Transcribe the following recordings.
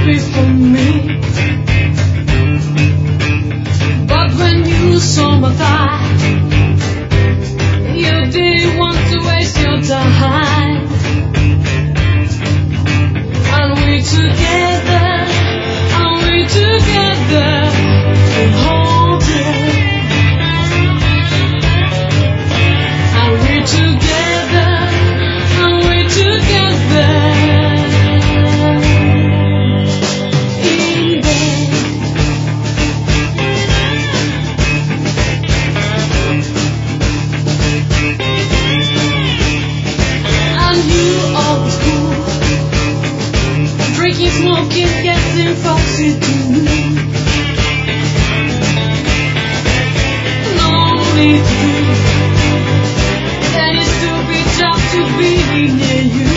be for me. But when you saw my thigh, you didn't want to waste your time. And we together, we hold it. And we together, in bed. And you always cool, drinking, smoking, getting foxy too. No need to do any stupid job to be near you.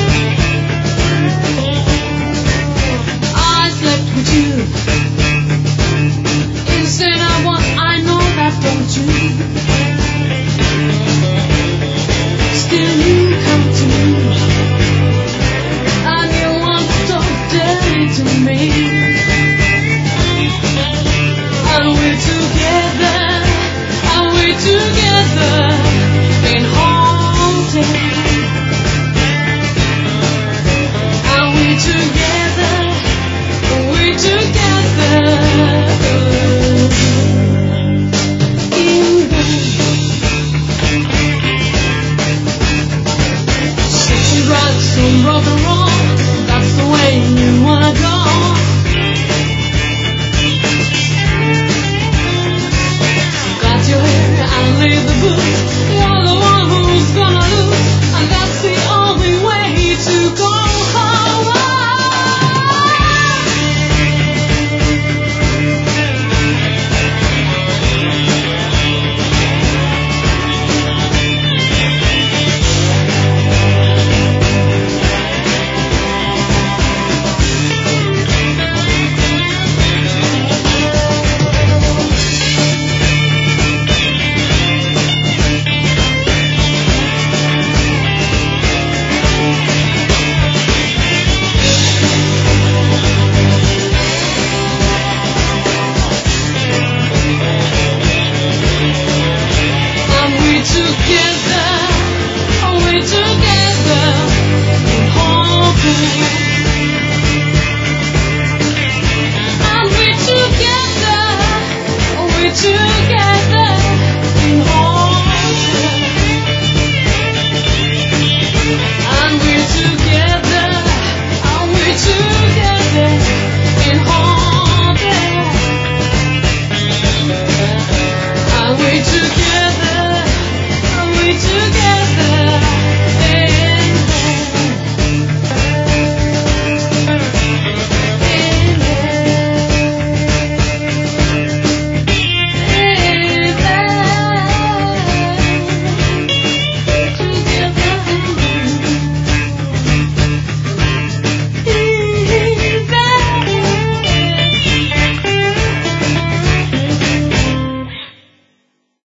I slept with you, insane I know that, don't you? Still you come to me, and you want to talk dirty to me.